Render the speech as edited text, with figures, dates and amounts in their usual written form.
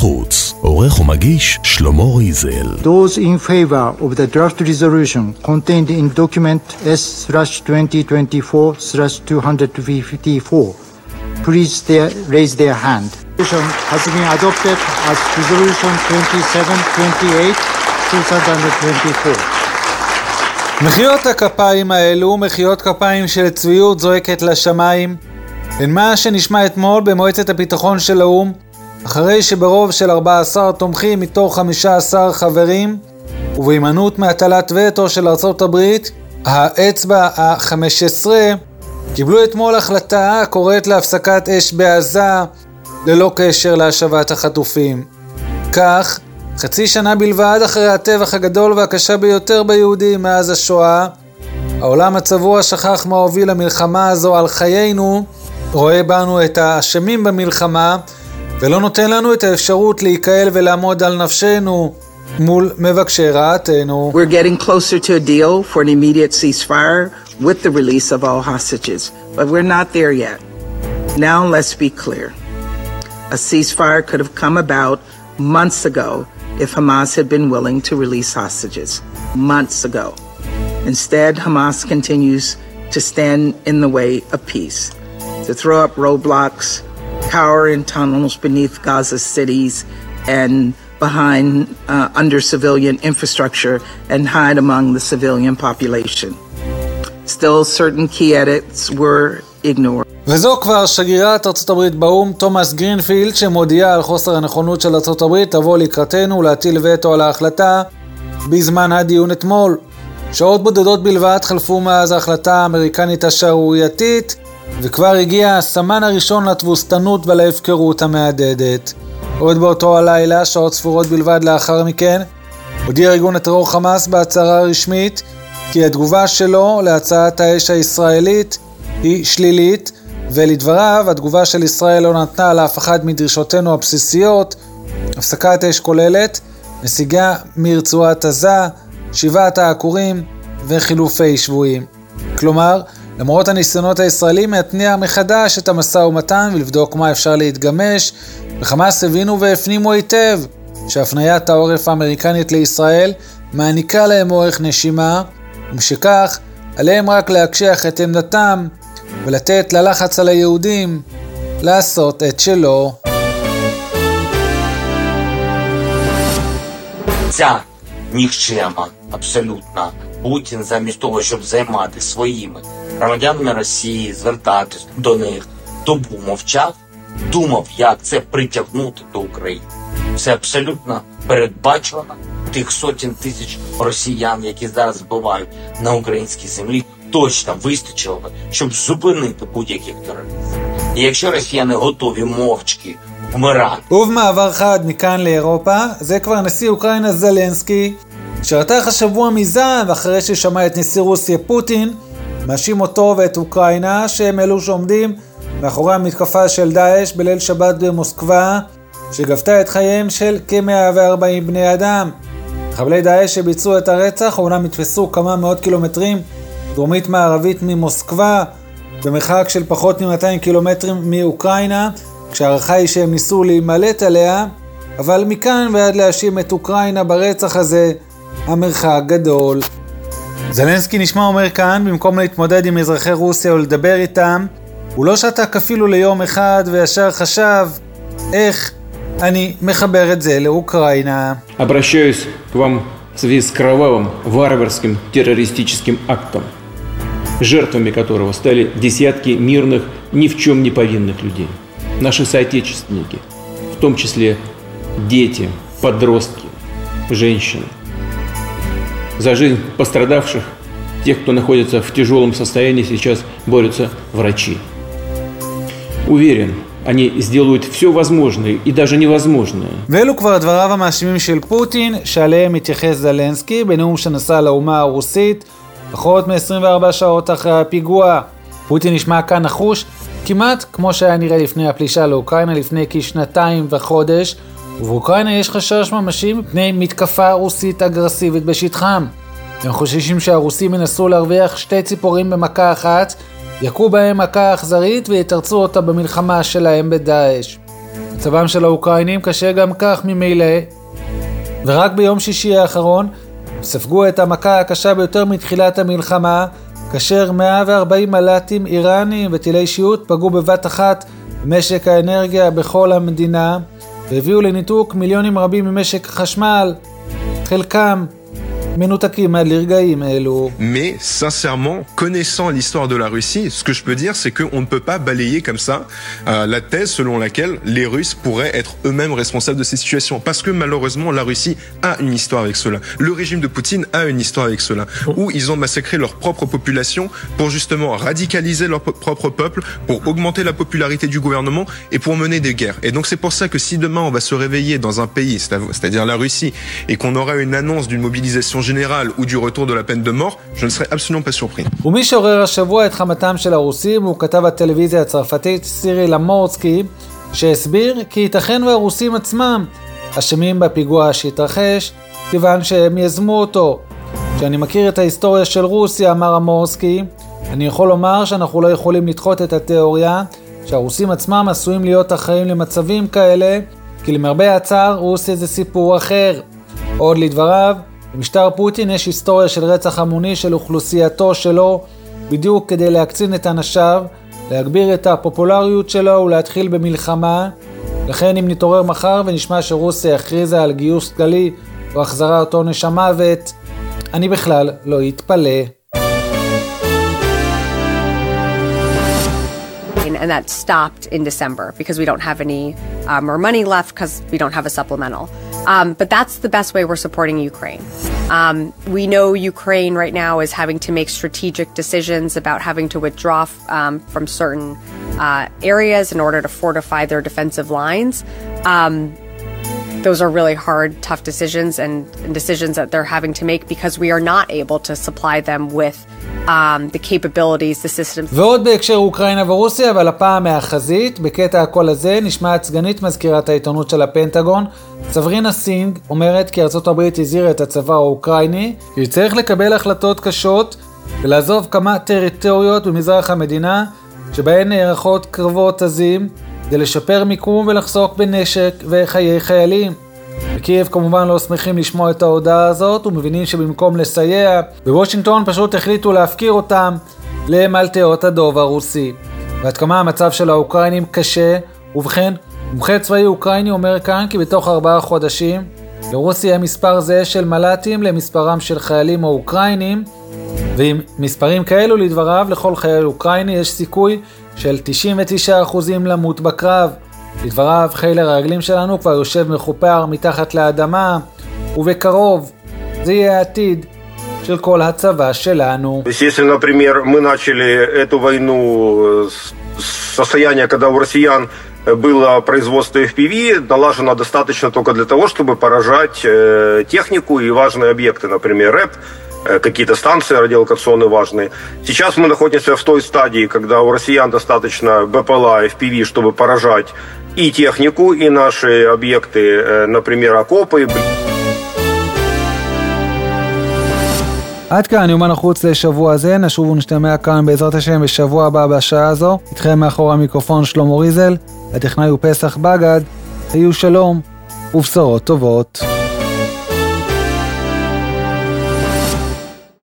החוץ, עורך ומגיש שלמה ריזל. Those in favor of the draft resolution contained in document S/2024/254, please raise their hand. Resolution has been adopted as resolution 2728/2024. מחיאות הכפיים האלו, מחיאות כפיים של צביעות זועקת לשמיים, הן מה שנשמע אתמול במועצת הביטחון של האו"ם, אחרי שברוב של 14 תומכים מתוך 15 חברים, ובהימנעות מהטלת וטו של ארצות הברית, האצבע ה-15, קיבלו אתמול החלטה הקוראת להפסקת אש בעזה, ללא קשר להשבת החטופים. כך, חצי שנה בלבד אחרי הטבח הגדול והקשה ביותר ביהודים מאז השואה, העולם הצבוע שכח מה הוביל למלחמה הזו על חיינו, רואה בנו את האשמים במלחמה, ולא נותן לנו את האפשרות להיקהל ולעמוד על נפשנו מול מבקשי רעתנו. We're getting closer to a deal for an immediate ceasefire with the release of all hostages, but we're not there yet. Now let's be clear. A ceasefire could have come about months ago if Hamas had been willing to release hostages. Months ago. Instead, Hamas continues to stand in the way of peace, to throw up roadblocks, cower in tunnels beneath Gaza cities and behind under civilian infrastructure and hide among the civilian population. Still, certain key edits were ignored. וזו כבר שגרירת ארצות הברית באו"ם, תומאס גרינפילד, שמודיעה על חוסר הנכונות של ארצות הברית לבוא לקראתנו ולהטיל וטו על ההחלטה בזמן הדיון אתמול. שעות בודדות בלבד חלפו מאז ההחלטה האמריקנית השערורייתית, וכבר הגיע הסמן הראשון לתבוסתנות ולהפקרות המהדהדת. עוד באותו הלילה, שעות ספורות בלבד לאחר מכן, הודיע ארגון הטרור חמאס בהצהרה רשמית כי התגובה שלו להצעת האש הישראלית היא שלילית, ולדבריו התגובה של ישראל לא נתנה לאף אחד מדרישותינו הבסיסיות: הפסקת אש כוללת, נסיגה מרצועת עזה, שיבת העקורים וחילופי שבויים. כלומר, למרות הניסיונות הישראלים להתניע מחדש את המשא ומתן ולבדוק מה אפשר להתגמש, וחמאס הבינו והפנימו היטב שהפניית העורף האמריקנית לישראל מעניקה להם אורך נשימה, ומשכך עליהם רק להקשיח את עמדתם ולתת ללחץ על היהודים לעשות את שלו. Ця нікчема, абсолютно, Путін замість того, щоб займати своїми громадянами Росії, звертатись до них, добу мовчав, думав, як це притягнути до України. Це абсолютно передбачено. Тих сотень тисяч росіян, які зараз вбивають на українській землі, точно вистачило би, щоб зупинити будь-яких терористів. І якщо росіяни готові мовчки вмирати. ובמעבר חד מכאן לאירופה, זה כבר נשיא אוקראינה זלנסקי, שרתח השבוע מזעם אחרי ששמע את נשיא רוסיה פוטין, מאשים אותו ואת אוקראינה שהם אלו שעומדים מאחורי המתקפה של דאעש בליל שבת במוסקבה, שגבתה את חייהם של כ-140 בני אדם. מחבלי דאעש שביצעו את הרצח אומנם נתפסו כמה מאות קילומטרים דרומית מערבית ממוסקבה, במרחק של פחות מ-200 קילומטרים מאוקראינה, כשהערכה היא שהם ניסו להימלט עליה, אבל מכאן ועד להאשים את אוקראינה ברצח הזה, המרחק גדול. זלנסקי נשמע אומר כאן, במקום להתמודד עם אזרחי רוסיה או לדבר איתם, הוא לא שתק אפילו ליום אחד וישר חשב, איך אני מחבר את זה לאוקראינה. Обращаюсь к вам в связи с кровавым, варварским террористическим актом, жертвами которого стали десятки мирных, ни в чем не повинных людей. Наши соотечественники, в том числе дети, подростки, женщины. За жизнь пострадавших, тех, кто находится в тяжелом состоянии, сейчас борются врачи. Уверен, они сделают все возможное и даже невозможное. ואלו כבר דבריו המאשימים של פוטין, שעליהם מתייחס זלנסקי בנאום שנשא לאומה הרוסית פחות מ-24 שעות אחרי הפיגוע. פוטין נשמע כאן נחוש, כמעט כמו שהיה נראה לפני הפלישה לאוקראינה לפני כשנתיים וחודש, ובאוקראינה יש חשש ממשי מפני מתקפה רוסית אגרסיבית בשטחם. הם חוששים שהרוסים ינסו להרוויח שתי ציפורים במכה אחת, יכו בהם מכה אכזרית ויתרצו אותה במלחמה שלהם בדאעש. מצבם של האוקראינים קשה גם כך ממילא, ורק ביום שישי האחרון ספגו את המכה הקשה ביותר מתחילת המלחמה, כאשר 140 מל"טים איראנים וטילי שיוט פגעו בבת אחת במשק האנרגיה בכל המדינה, והביאו לניתוק מיליונים רבים ממשק החשמל, חלקם מנותקים עד לרגעים אלו. Mais sincèrement, connaissant l'histoire de la Russie, ce que je peux dire, c'est qu'on ne peut pas balayer comme ça la thèse selon laquelle les Russes pourraient être eux-mêmes responsables de ces situations. Parce que malheureusement, la Russie a une histoire avec cela. Le régime de Poutine a une histoire avec cela. Où ils ont massacré leur propre population pour justement radicaliser leur propre peuple, pour augmenter la popularité du gouvernement et pour mener des guerres. Et donc c'est pour ça que si demain on va se réveiller dans un pays, c'est-à-dire la Russie, et qu'on aura une annonce d'une mobilisation générale ou du retour de la peine de mort, je ne serais absolument pas surpris. ומי שעורר השבוע את חמתם של הרוסים הוא כתב הטלוויזיה הצרפתית סיריל אמורסקי, שהסביר כי ייתכן והרוסים עצמם אשמים בפיגוע שהתרחש, כיוון שהם יזמו אותו. כשאני מכיר את ההיסטוריה של רוסיה, אמר אמורסקי, אני יכול לומר שאנחנו לא יכולים לדחות את התיאוריה שהרוסים עצמם עשויים להיות אחראים למצבים כאלה, כי למרבה הצער רוסיה זה סיפור אחר. עוד לדבריו, במשטר פוטין יש היסטוריה של רצח המוני של אוכלוסייתו שלו, בדיוק כדי להקצין את אנשיו, להגביר את הפופולריות שלו ולהתחיל במלחמה. לכן אם נתעורר מחר ונשמע שרוסיה הכריזה על גיוס כללי או החזרת עונש המוות, אני בכלל לא יתפלא. And that stopped in December because we don't have any more money left because we don't have a supplemental. But that's the best way we're supporting Ukraine. We know Ukraine right now is having to make strategic decisions about having to withdraw from certain areas in order to fortify their defensive lines. Those are really hard, tough decisions and decisions that they're having to make because we are not able to supply them with the capabilities, the systems. ועוד בהקשר אוקראינה ורוסיה, אבל הפעם מהחזית, בקטע הקול הזה נשמעת סגנית מזכירת העיתונות של הפנטגון, סברינה סינג, אומרת כי ארצות הברית הזהירה את הצבא האוקראיני, כי צריך לקבל החלטות קשות ולעזוב כמה טריטוריות במזרח המדינה, שבהן נערכות קרבות עזים, כדי לשפר מיקום ולחסוך בנשק וחיי חיילים. בקייב כמובן לא שמחים לשמוע את ההודעה הזאת ומבינים שבמקום לסייע, בוושינגטון פשוט החליטו להפקיר אותם למלטאות הדוב הרוסי. ועד כמה המצב של האוקראינים קשה, ובכן, מומחה צבאי אוקראיני אומר כאן כי בתוך 4 חודשים לרוסיה מספר זה של מל"טים למספרם של חיילים האוקראינים, ועם מספרים כאלו לדבריו לכל חייל אוקראיני יש סיכוי של 99% למות בקרב. לדבריו, חיל הרגלים שלנו כבר יושב מחופר מתחת לאדמה, ובקרוב זה יהיה העתיד של כל הצבא שלנו. Если, например, мы начали эту войну с состояния, когда у россиян было производство FPV, налажено достаточно только для того, чтобы поражать технику и важные объекты, например, РЭП, какие-то станции радиолокационные важные. Сейчас мы находимся в той стадии, когда у россиян достаточно БПЛА, FPV, чтобы поражать и технику, и наши объекты, например, окопы. עד כאן יומן החוץ לשבוע זה, נשוב ונשתמע כאן בעזרת השם בשבוע הבא בשעה הזו. איתכם מאחור המיקרופון שלמה ריזל, הטכנאי הוא פסח בגד, היו שלום ובשורות טובות.